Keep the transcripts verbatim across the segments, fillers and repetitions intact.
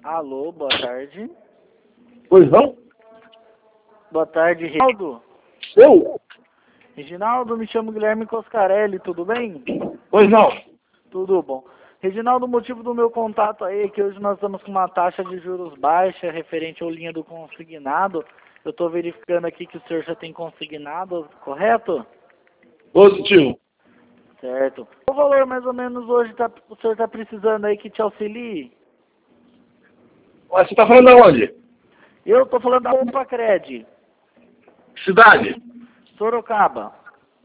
Alô, boa tarde. Pois não? Boa tarde, Reginaldo. Eu? Reginaldo, me chamo Guilherme Coscarelli, tudo bem? Pois não. Tudo bom. Reginaldo, o motivo do meu contato aí é que hoje nós estamos com uma taxa de juros baixa referente à linha do consignado. Eu estou verificando aqui que o senhor já tem consignado, correto? Positivo. Certo. O valor mais ou menos hoje tá, o senhor está precisando aí que te auxilie? Mas você tá falando aonde? Eu estou falando da Pompa Cred, Cidade? Sorocaba.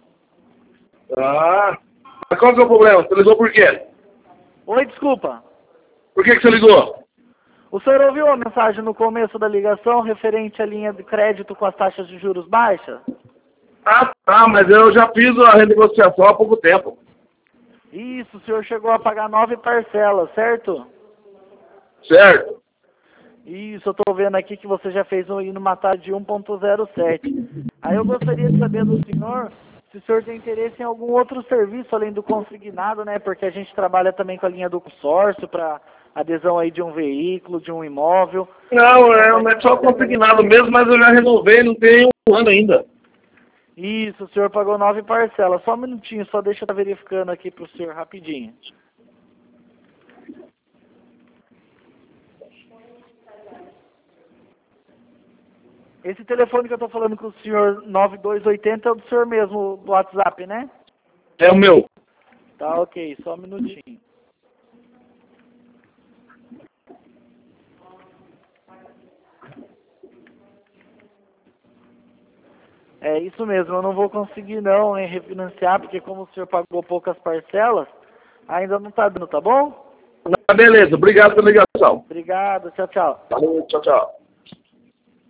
Ah. Mas qual que é o problema? Você ligou por quê? Oi, desculpa. Por que que você ligou? O senhor ouviu a mensagem no começo da ligação referente à linha de crédito com as taxas de juros baixas? Ah, tá, mas eu já fiz a renegociação há pouco tempo. Isso, o senhor chegou a pagar nove parcelas, certo? Certo. Isso, eu estou vendo aqui que você já fez um numa taxa de um ponto zero sete. Aí eu gostaria de saber do senhor se o senhor tem interesse em algum outro serviço além do consignado, né? Porque a gente trabalha também com a linha do consórcio para adesão aí de um veículo, de um imóvel. Não, é, não é só consignado mesmo, mas eu já renovei, não tem um ano ainda. Isso, o senhor pagou nove parcelas. Só um minutinho, só deixa eu estar verificando aqui para o senhor rapidinho. Esse telefone que eu estou falando com o senhor nove dois oito zero é o do senhor mesmo, do WhatsApp, né? É o meu. Tá, ok, só um minutinho. É isso mesmo, eu não vou conseguir não hein, refinanciar, porque como o senhor pagou poucas parcelas, ainda não tá dando, tá bom? Ah, beleza, obrigado pela ligação. Obrigado, tchau, tchau. Valeu, tchau, tchau.